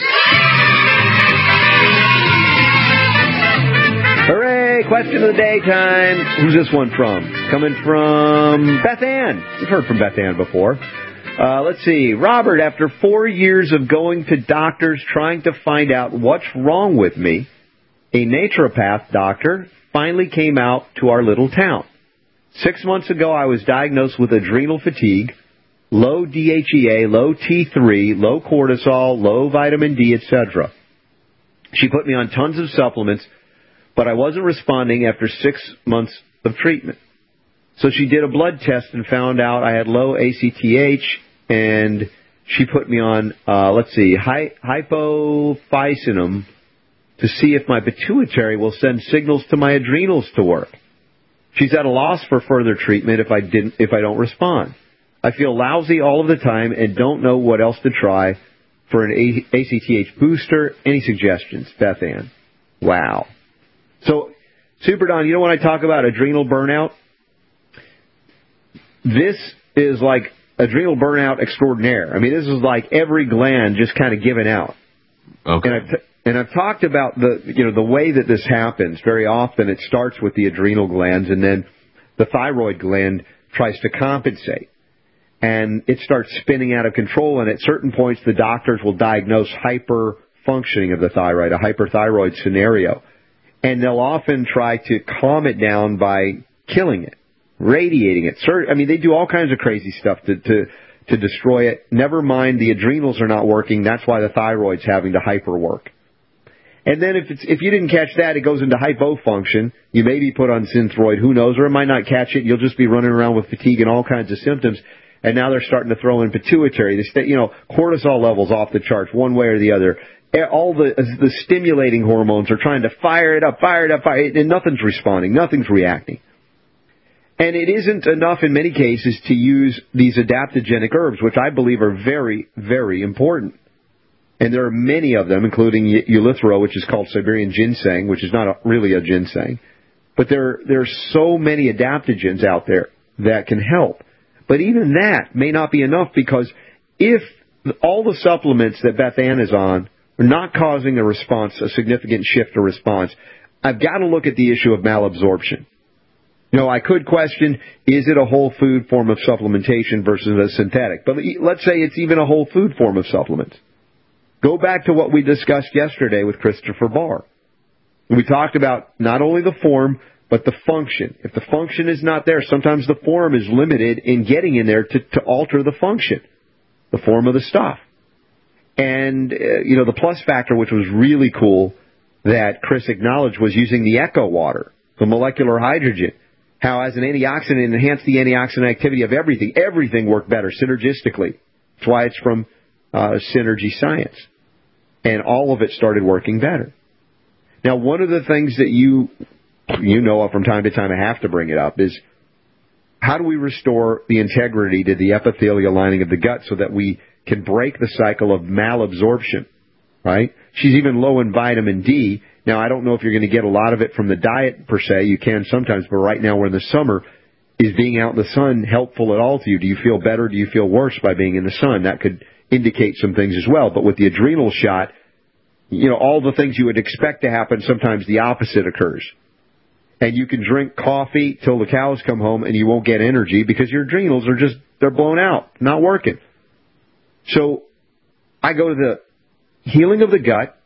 Hooray! Question of the day time. Who's this one from? Coming from Beth Ann. We've heard from Beth Ann before. Uh, let's see. Robert, after four years of going to doctors trying to find out what's wrong with me, a naturopath doctor finally came out to our little town. Six months ago, I was diagnosed with adrenal fatigue, low D H E A, low T three, low cortisol, low vitamin D, et cetera. She put me on tons of supplements, but I wasn't responding after six months of treatment. So she did a blood test and found out I had low A C T H, and she put me on, uh, let's see, hy- hypophysinum, to see if my pituitary will send signals to my adrenals to work. She's at a loss for further treatment if I didn't, if I don't respond. I feel lousy all of the time and don't know what else to try for an A C T H booster. Any suggestions, Beth Ann? Wow. So, Super Don, you know when I talk about adrenal burnout? This is like adrenal burnout extraordinaire. I mean, this is like every gland just kind of giving out. Okay. And I've t- And I've talked about the, you know, the way that this happens. Very often it starts with the adrenal glands, and then the thyroid gland tries to compensate. And it starts spinning out of control, and at certain points the doctors will diagnose hyperfunctioning of the thyroid, a hyperthyroid scenario. And they'll often try to calm it down by killing it, radiating it. I mean, they do all kinds of crazy stuff to, to, to destroy it. Never mind the adrenals are not working. That's why the thyroid's having to hyperwork. And then if it's, if you didn't catch that, it goes into hypofunction. You may be put on Synthroid, who knows, or it might not catch it. You'll just be running around with fatigue and all kinds of symptoms. And now they're starting to throw in pituitary. The, you know, cortisol levels off the charts, one way or the other. All the the stimulating hormones are trying to fire it up, fire it up, fire it, and nothing's responding, nothing's reacting. And it isn't enough in many cases to use these adaptogenic herbs, which I believe are very, very important. And there are many of them, including Eleuthero, which is called Siberian ginseng, which is not a, really a ginseng. But there, there are so many adaptogens out there that can help. But even that may not be enough, because if all the supplements that Beth Ann is on are not causing a response, a significant shift or response, I've got to look at the issue of malabsorption. You know, I could question, is it a whole food form of supplementation versus a synthetic? But let's say it's even a whole food form of supplements. Go back to what we discussed yesterday with Christopher Barr. We talked about not only the form, but the function. If the function is not there, sometimes the form is limited in getting in there to, to alter the function, the form of the stuff. And, uh, you know, the plus factor, which was really cool that Chris acknowledged, was using the Echo water, the molecular hydrogen. How as an antioxidant, it enhanced the antioxidant activity of everything. Everything worked better synergistically. That's why it's from uh, Synergy Science. And all of it started working better. Now, one of the things that you you know of from time to time, I have to bring it up, is how do we restore the integrity to the epithelial lining of the gut so that we can break the cycle of malabsorption, right? She's even low in vitamin D. Now, I don't know if you're going to get a lot of it from the diet per se. You can sometimes, but right now we're in the summer. Is being out in the sun helpful at all to you? Do you feel better? Do you feel worse by being in the sun? That could indicate some things as well. But with the adrenal shot, you know, all the things you would expect to happen, sometimes the opposite occurs. And you can drink coffee till the cows come home and you won't get energy because your adrenals are just, they're blown out, not working. So I go to the healing of the gut,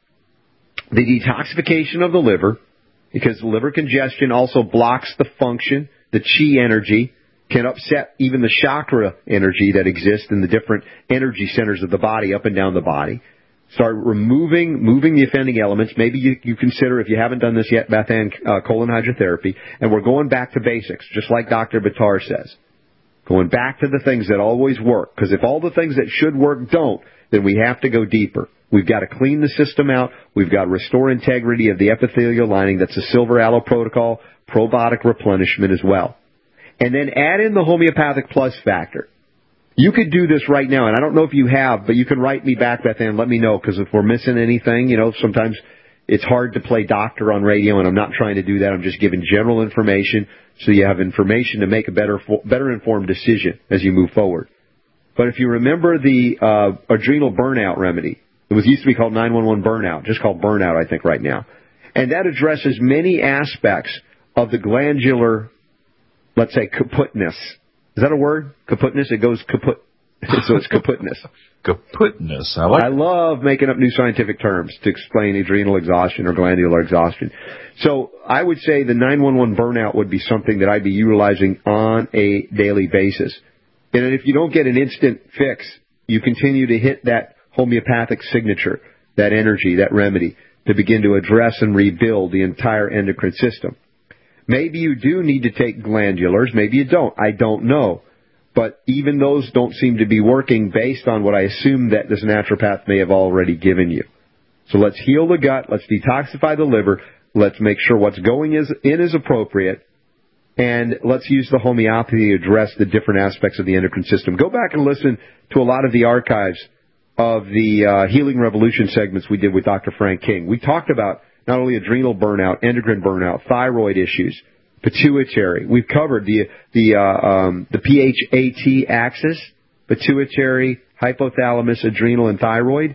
the detoxification of the liver, because liver congestion also blocks the function, the chi energy, can upset even the chakra energy that exists in the different energy centers of the body, up and down the body. Start removing, moving the offending elements. Maybe you, you consider, if you haven't done this yet, Beth Ann, uh, colon hydrotherapy. And we're going back to basics, just like Doctor Buttar says. Going back to the things that always work. Because if all the things that should work don't, then we have to go deeper. We've got to clean the system out. We've got to restore integrity of the epithelial lining. That's a Silver Aloe protocol, probiotic replenishment as well. And then add in the homeopathic plus factor. You could do this right now, and I don't know if you have, but you can write me back, Beth Ann, let me know, because if we're missing anything, you know, sometimes it's hard to play doctor on radio, and I'm not trying to do that. I'm just giving general information so you have information to make a better, better informed decision as you move forward. But if you remember the uh, adrenal burnout remedy, it was used to be called nine one one burnout, just called burnout, I think, right now. And that addresses many aspects of the glandular, let's say, kaputness. Is that a word? Kaputness? It goes kaput. So it's kaputness. Kaputness. I like I love making up new scientific terms to explain adrenal exhaustion or glandular exhaustion. So I would say the nine one one burnout would be something that I'd be utilizing on a daily basis. And if you don't get an instant fix, you continue to hit that homeopathic signature, that energy, that remedy, to begin to address and rebuild the entire endocrine system. Maybe you do need to take glandulars. Maybe you don't. I don't know. But even those don't seem to be working based on what I assume that this naturopath may have already given you. So let's heal the gut. Let's detoxify the liver. Let's make sure what's going in is appropriate. And let's use the homeopathy to address the different aspects of the endocrine system. Go back and listen to a lot of the archives of the uh, Healing Revolution segments we did with Doctor Frank King. We talked about not only adrenal burnout, endocrine burnout, thyroid issues, pituitary. We've covered the the uh, um, the P H A T axis, pituitary, hypothalamus, adrenal, and thyroid.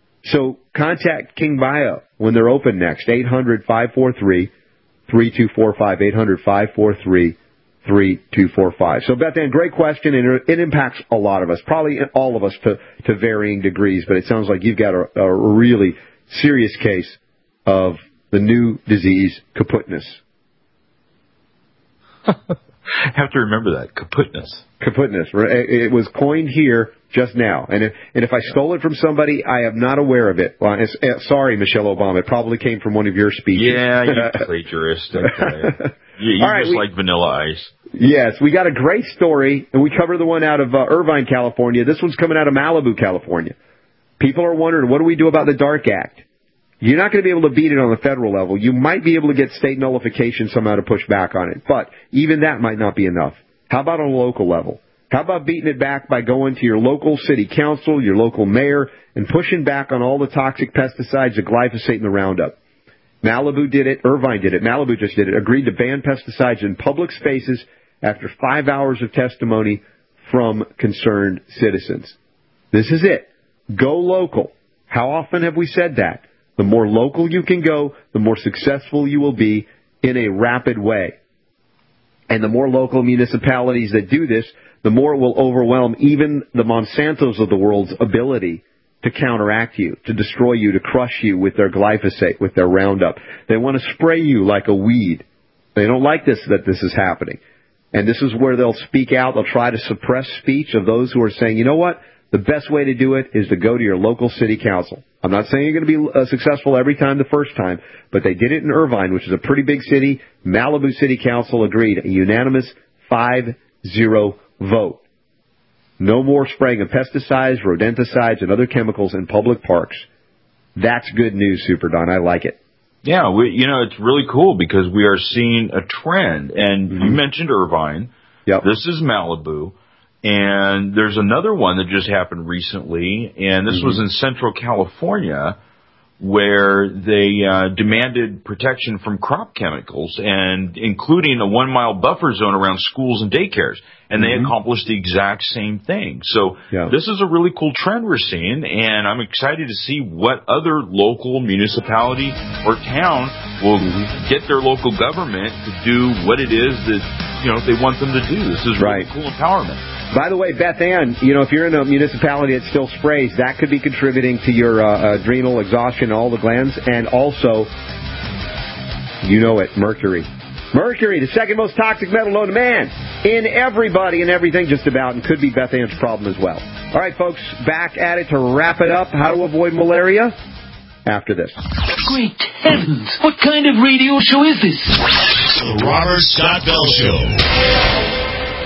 So contact King Bio when they're open next. eight hundred, five four three, three two four five. eight hundred, five four three, three two four five. So Beth Ann, great question, and it impacts a lot of us, probably all of us to, to varying degrees, but it sounds like you've got a, a really serious case of the new disease, kaputness. Have to remember that, kaputness. Kaputness. It was coined here just now. And if, and if I stole it from somebody, I am not aware of it. Well, it's, uh, sorry, Michelle Obama. It probably came from one of your speeches. Yeah, you plagiarist. Okay. You, you right, just we, like Vanilla Ice. Yes, we got a great story, and we cover the one out of uh, Irvine, California. This one's coming out of Malibu, California. People are wondering, what do we do about the DARK Act? You're not going to be able to beat it on the federal level. You might be able to get state nullification somehow to push back on it, but even that might not be enough. How about on a local level? How about beating it back by going to your local city council, your local mayor, and pushing back on all the toxic pesticides, the glyphosate and the Roundup? Malibu did it. Irvine did it. Malibu just did it. Agreed to ban pesticides in public spaces after five hours of testimony from concerned citizens. This is it. Go local. How often have we said that? The more local you can go, the more successful you will be in a rapid way. And the more local municipalities that do this, the more it will overwhelm even the Monsantos of the world's ability to counteract you, to destroy you, to crush you with their glyphosate, with their Roundup. They want to spray you like a weed. They don't like this, that this is happening. And this is where they'll speak out. They'll try to suppress speech of those who are saying, you know what? The best way to do it is to go to your local city council. I'm not saying you're going to be uh, successful every time the first time, but they did it in Irvine, which is a pretty big city. Malibu City Council agreed, a unanimous five zero vote. No more spraying of pesticides, rodenticides, and other chemicals in public parks. That's good news, Super Don. I like it. Yeah, we, you know, it's really cool because we are seeing a trend. And mm-hmm. you mentioned Irvine. Yep. This is Malibu. And there's another one that just happened recently, and this mm-hmm. was in Central California, where they uh, demanded protection from crop chemicals, and including a one-mile buffer zone around schools and daycares. And mm-hmm. they accomplished the exact same thing. So yeah. this is a really cool trend we're seeing, and I'm excited to see what other local municipality or town will mm-hmm. get their local government to do what it is that, you know, they want them to do. This is really right. cool empowerment. By the way, Beth Ann, you know, if you're in a municipality that still sprays, that could be contributing to your uh, adrenal exhaustion, all the glands, and also, you know it, mercury. Mercury, the second most toxic metal known to man, in everybody and everything just about, and could be Beth Ann's problem as well. All right, folks, back at it to wrap it up. How to avoid malaria? After this. Great heavens! What kind of radio show is this? The Robert Scott Bell Show.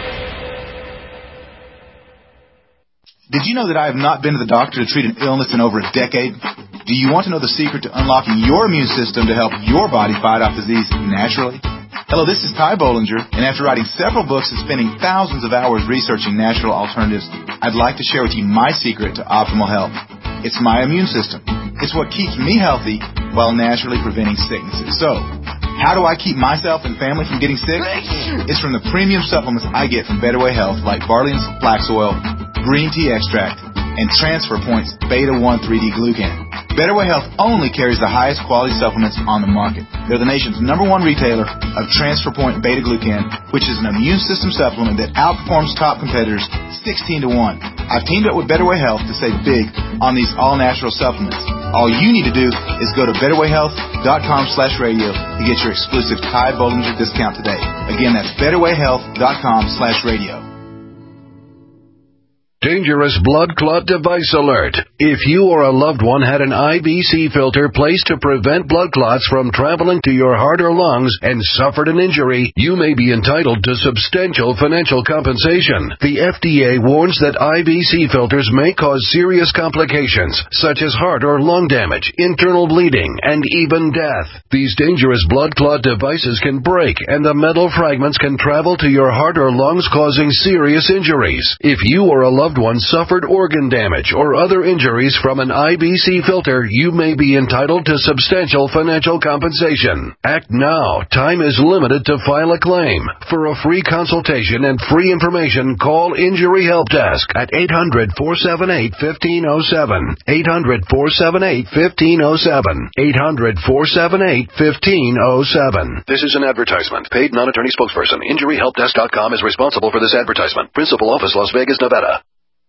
Did you know that I have not been to the doctor to treat an illness in over a decade? Do you want to know the secret to unlocking your immune system to help your body fight off disease naturally? Hello, this is Ty Bollinger, and after writing several books and spending thousands of hours researching natural alternatives, I'd like to share with you my secret to optimal health. It's my immune system. It's what keeps me healthy while naturally preventing sicknesses. So, how do I keep myself and family from getting sick? It's from the premium supplements I get from Better Way Health, like Barley's Flax Oil, Green Tea Extract, and Transfer Point's Beta one three D Glucan. Better Way Health only carries the highest quality supplements on the market. They're the nation's number one retailer of Transfer Point Beta Glucan, which is an immune system supplement that outperforms top competitors sixteen to one. I've teamed up with Better Way Health to save big on these all-natural supplements. All you need to do is go to betterwayhealth.com slash radio to get your exclusive Ty Bollinger discount today. Again, that's betterwayhealth.com slash radio. Dangerous blood clot device alert. If you or a loved one had an I B C filter placed to prevent blood clots from traveling to your heart or lungs and suffered an injury, you may be entitled to substantial financial compensation. The F D A warns that I B C filters may cause serious complications, such as heart or lung damage, internal bleeding, and even death. These dangerous blood clot devices can break, and the metal fragments can travel to your heart or lungs, causing serious injuries. If you or a loved one suffered organ damage or other injuries from an I B C filter, you may be entitled to substantial financial compensation. Act now. Time is limited to file a claim. For a free consultation and free information, call Injury Help Desk at eight hundred, four seven eight, one five zero seven. eight hundred, four seven eight, one five zero seven. eight hundred, four seven eight, one five zero seven. This is an advertisement. Paid non-attorney spokesperson. Injury Help Desk dot com is responsible for this advertisement. Principal office, Las Vegas, Nevada.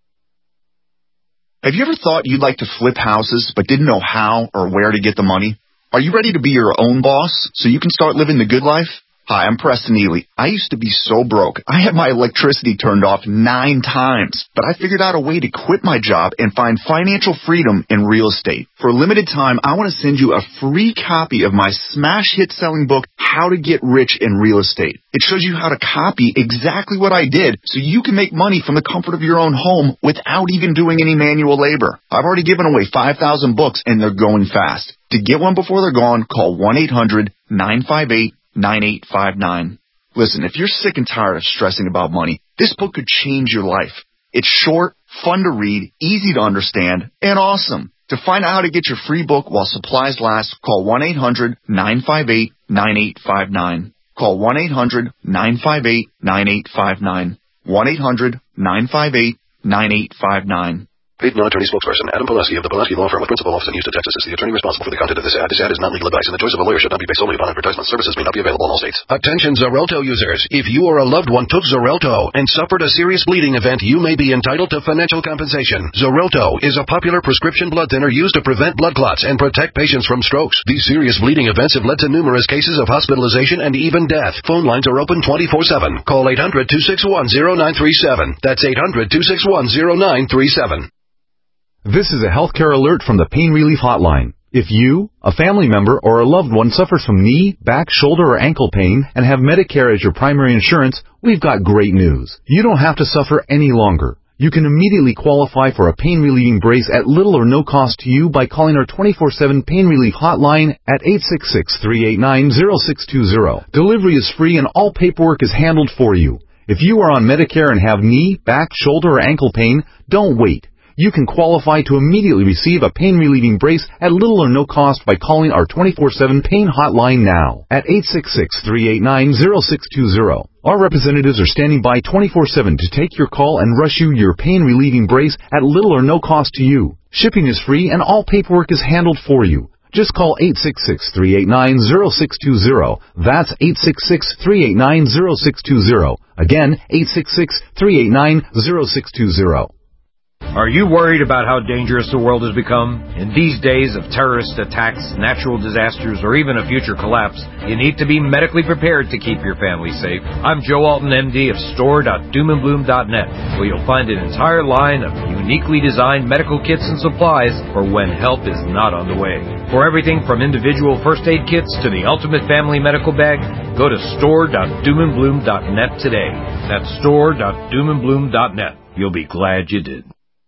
Have you ever thought you'd like to flip houses but didn't know how or where to get the money? Are you ready to be your own boss so you can start living the good life? Hi, I'm Preston Ely. I used to be so broke. I had my electricity turned off nine times, but I figured out a way to quit my job and find financial freedom in real estate. For a limited time, I want to send you a free copy of my smash hit selling book, How to Get Rich in Real Estate. It shows you how to copy exactly what I did so you can make money from the comfort of your own home without even doing any manual labor. I've already given away five thousand books and they're going fast. To get one before they're gone, call one eight hundred, nine five eight, nine eight five nine. Listen, if you're sick and tired of stressing about money, this book could change your life. It's short, fun to read, easy to understand, and awesome. To find out how to get your free book while supplies last, call one eight hundred, nine five eight, nine eight five nine. Call one eight hundred, nine five eight, nine eight five nine. one eight hundred, nine five eight, nine eight five nine. Paid non-attorney spokesperson Adam Pileski of the Pileski Law Firm with principal office in Houston, Texas is the attorney responsible for the content of this ad. This ad is not legal advice, and the choice of a lawyer should not be based solely upon advertisement. Services may not be available in all states. Attention Xarelto users. If you or a loved one took Xarelto and suffered a serious bleeding event, you may be entitled to financial compensation. Xarelto is a popular prescription blood thinner used to prevent blood clots and protect patients from strokes. These serious bleeding events have led to numerous cases of hospitalization and even death. Phone lines are open twenty-four seven. Call eight hundred, two six one, zero nine three seven. That's eight hundred, two six one, zero nine three seven. This is a healthcare alert from the Pain Relief Hotline. If you, a family member, or a loved one suffers from knee, back, shoulder, or ankle pain and have Medicare as your primary insurance, we've got great news. You don't have to suffer any longer. You can immediately qualify for a pain-relieving brace at little or no cost to you by calling our twenty-four seven Pain Relief Hotline at eight six six, three eight nine, zero six two zero. Delivery is free and all paperwork is handled for you. If you are on Medicare and have knee, back, shoulder, or ankle pain, don't wait. You can qualify to immediately receive a pain-relieving brace at little or no cost by calling our twenty-four seven Pain Hotline now at eight six six, three eight nine, zero six two zero. Our representatives are standing by twenty-four seven to take your call and rush you your pain-relieving brace at little or no cost to you. Shipping is free and all paperwork is handled for you. Just call eight six six, three eight nine, zero six two zero. That's eight six six, three eight nine, zero six two zero. Again, eight six six, three eight nine, zero six two zero. Are you worried about how dangerous the world has become? In these days of terrorist attacks, natural disasters, or even a future collapse, you need to be medically prepared to keep your family safe. I'm Joe Alton, M D of store dot doom and bloom dot net, where you'll find an entire line of uniquely designed medical kits and supplies for when help is not on the way. For everything from individual first aid kits to the ultimate family medical bag, go to store dot doom and bloom dot net today. That's store dot doom and bloom dot net. You'll be glad you did.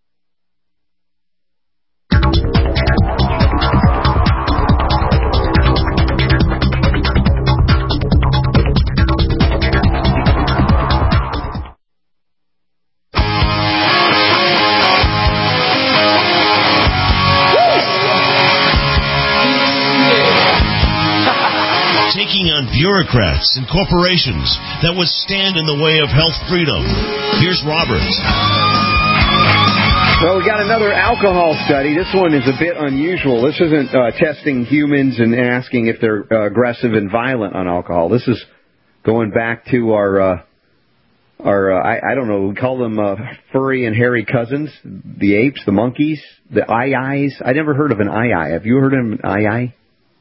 Taking on bureaucrats and corporations that would stand in the way of health freedom. Here's Robert. Well, we got another alcohol study. This one is a bit unusual. This isn't uh, testing humans and asking if they're uh, aggressive and violent on alcohol. This is going back to our, uh, our uh, I, I don't know, we call them uh, furry and hairy cousins, the apes, the monkeys, the aye-ayes. I never heard of an aye-aye. Have you heard of an aye-aye?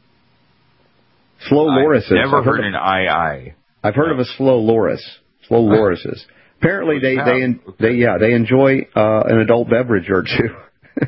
Slow lorises. I've never I've heard, heard an aye-aye. I've heard of a slow loris. Slow lorises. Apparently, they they they yeah they enjoy uh, an adult beverage or two.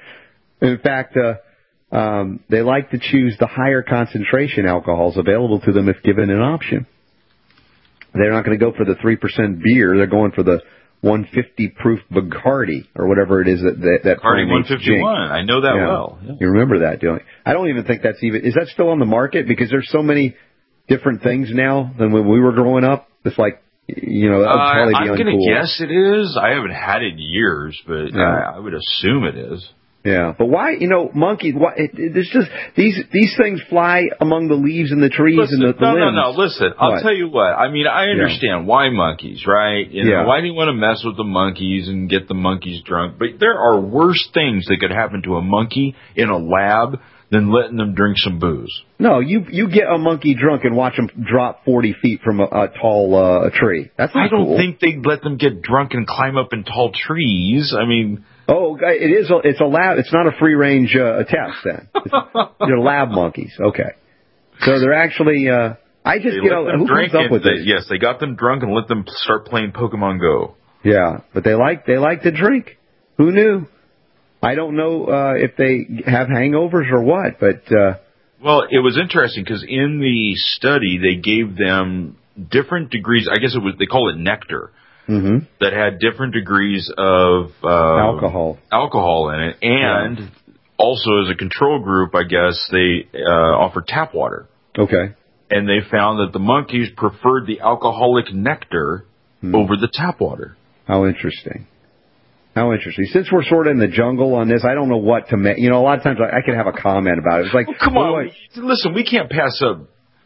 In fact, uh, um, they like to choose the higher concentration alcohols available to them if given an option. They're not going to go for the three percent beer. They're going for the one fifty proof Bacardi or whatever it is that that, that Bacardi one fifty-one. I know that yeah. well. Yeah. You remember that, don't you? I don't even think that's even. Is that still on the market? Because there's so many different things now than when we were growing up. It's like, you know, that would probably uh, be I'm uncool. going to guess it is. I haven't had it in years, but Yeah. I, I would assume it is. Yeah, but why, you know, monkeys, why, it, it, it's just, these these things fly among the leaves and the trees Listen, and the, the no, limbs. no, no, listen, I'll What? tell you what. I mean, I understand why monkeys, right? You know, Yeah. why do you want to mess with the monkeys and get the monkeys drunk? But there are worse things that could happen to a monkey in a lab than letting them drink some booze. No, you you get a monkey drunk and watch them drop forty feet from a, a tall uh, tree. That's not I don't cool. think they'd let them get drunk and climb up in tall trees. I mean... Oh, it is. A, it's a lab. It's not a free range uh, test. Then it's, they're lab monkeys. Okay, so they're actually. Uh, I just They you let know them who drink comes up and with they, this? Yes, they got them drunk and let them start playing Pokemon Go. Yeah, but they like they like to drink. Who knew? I don't know uh, if they have hangovers or what, but uh, well, it was interesting because in the study they gave them different degrees. I guess it was they call it nectar. Mm-hmm. That had different degrees of uh, alcohol alcohol in it, and yeah. also as a control group, I guess they uh, offered tap water. Okay. And they found that the monkeys preferred the alcoholic nectar hmm. over the tap water. How interesting. How interesting. Since we're sort of in the jungle on this, I don't know what to make. You know, a lot of times I, I could have a comment about it. It's like, oh, come on, boy. Listen, we can't pass up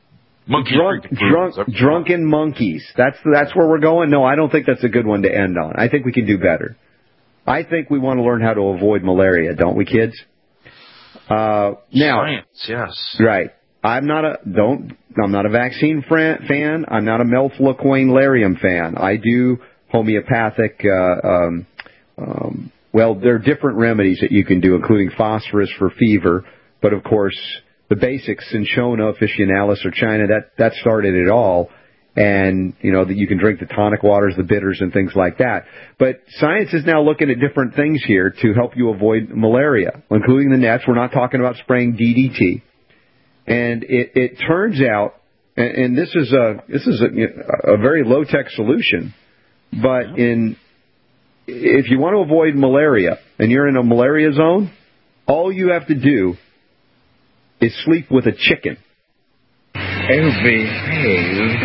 Monkey drunk, drunk, drunken monkeys. That's that's where we're going. No, I don't think that's a good one to end on. I think we can do better. I think we want to learn how to avoid malaria, don't we, kids? Uh, now, Science, yes. Right. I'm not a don't. I'm not a vaccine fan. I'm not a melfluquenolarium fan. I do homeopathic. Uh, um, um, well, there are different remedies that you can do, including phosphorus for fever, but of course. The basics, Cinchona, officinalis, or China, that, that started it all. And, you know, that you can drink the tonic waters, the bitters, and things like that. But science is now looking at different things here to help you avoid malaria, including the nets. We're not talking about spraying D D T. And it, it turns out, and, and this is a, this is a, a very low-tech solution, but in, if you want to avoid malaria, and you're in a malaria zone, all you have to do is sleep with a chicken. Oh, behave.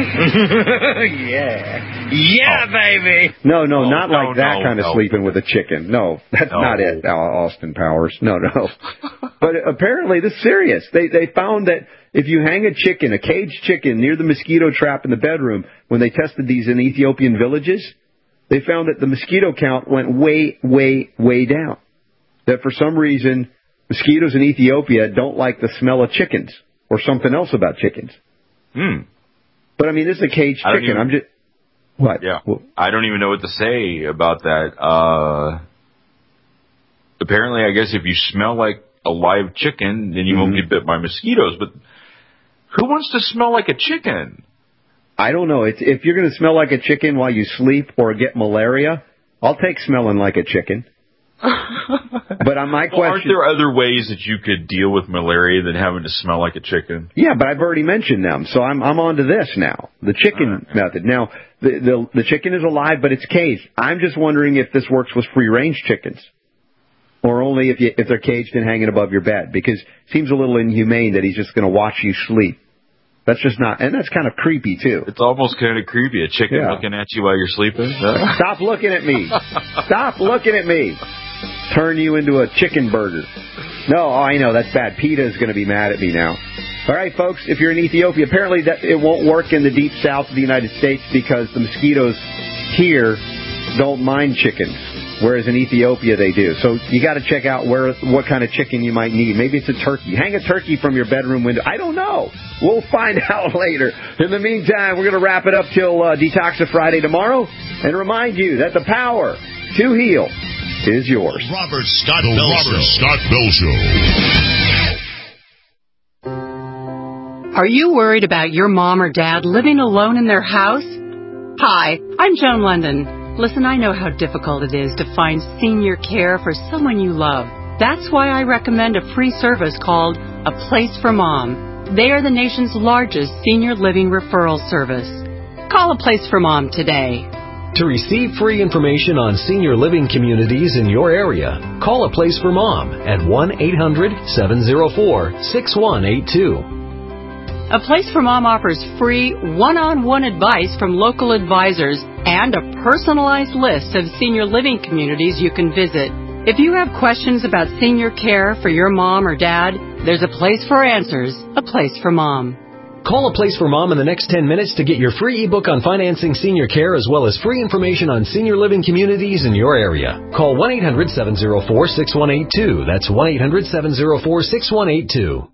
yeah. Yeah, oh. baby. No, no, no not no, like that no, kind of no. sleeping with a chicken. No, that's no. not it, Austin Powers. No, no. But apparently this is serious. They, they found that if you hang a chicken, a caged chicken, near the mosquito trap in the bedroom, when they tested these in Ethiopian villages, they found that the mosquito count went way, way, way down. That for some reason... mosquitoes in Ethiopia don't like the smell of chickens or something else about chickens. Hmm. But, I mean, this is a caged chicken. Even, I'm just... What? Yeah. Well, I don't even know what to say about that. Uh, apparently, I guess if you smell like a live chicken, then you mm-hmm. won't get bit by mosquitoes. But who wants to smell like a chicken? I don't know. It's, if you're going to smell like a chicken while you sleep or get malaria, I'll take smelling like a chicken. But on my well, question, aren't there other ways that you could deal with malaria than having to smell like a chicken? Yeah, but I've already mentioned them, so I'm I'm on to this now. The chicken right. method. Now, the, the the chicken is alive, but it's caged. I'm just wondering if this works with free range chickens, or only if you if they're caged and hanging above your bed. Because it seems a little inhumane that he's just going to watch you sleep. That's just not, and that's kind of creepy too. It's almost kind of creepy. A chicken yeah. looking at you while you're sleeping. Stop looking at me. Stop looking at me. Turn you into a chicken burger. No, oh, I know, that's bad. PETA is going to be mad at me now. All right, folks, if you're in Ethiopia, apparently that it won't work in the deep south of the United States because the mosquitoes here don't mind chickens, whereas in Ethiopia they do. So you got to check out where what kind of chicken you might need. Maybe it's a turkey. Hang a turkey from your bedroom window. I don't know. We'll find out later. In the meantime, we're going to wrap it up till uh, Detoxa Friday tomorrow and remind you that the power to heal is yours. Robert Scott the Bell Robert Show. Scott Bell Show. Are you worried about your mom or dad living alone in their house? Hi, I'm Joan London. Listen, I know how difficult it is to find senior care for someone you love. That's why I recommend a free service called A Place for Mom. They are the nation's largest senior living referral service. Call A Place for Mom today. To receive free information on senior living communities in your area, call A Place for Mom at one eight hundred seven oh four six one eight two. A Place for Mom offers free one-on-one advice from local advisors and a personalized list of senior living communities you can visit. If you have questions about senior care for your mom or dad, there's a place for answers, A Place for Mom. Call A Place for Mom in the next ten minutes to get your free ebook on financing senior care as well as free information on senior living communities in your area. Call one eight hundred seven oh four six one eight two. That's one eight hundred seven oh four six one eight two.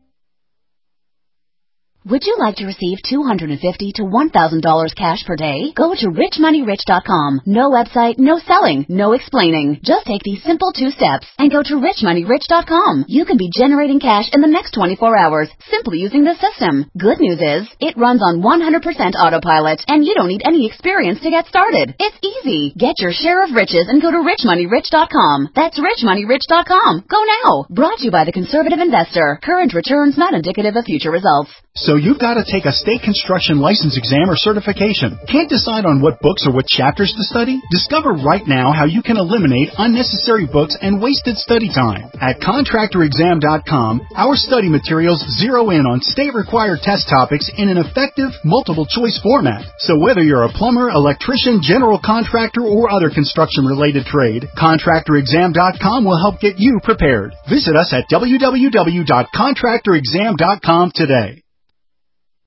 Would you like to receive two hundred fifty dollars to one thousand dollars cash per day? Go to rich money rich dot com. No website, no selling, no explaining. Just take these simple two steps and go to rich money rich dot com. You can be generating cash in the next twenty-four hours simply using this system. Good news is, it runs on one hundred percent autopilot and you don't need any experience to get started. It's easy. Get your share of riches and go to rich money rich dot com. That's rich money rich dot com. Go now. Brought to you by the Conservative Investor. Current returns not indicative of future results. So you've got to take a state construction license exam or certification. Can't decide on what books or what chapters to study? Discover right now how you can eliminate unnecessary books and wasted study time. At contractor exam dot com, our study materials zero in on state-required test topics in an effective, multiple-choice format. So whether you're a plumber, electrician, general contractor, or other construction-related trade, contractor exam dot com will help get you prepared. Visit us at w w w dot contractor exam dot com today.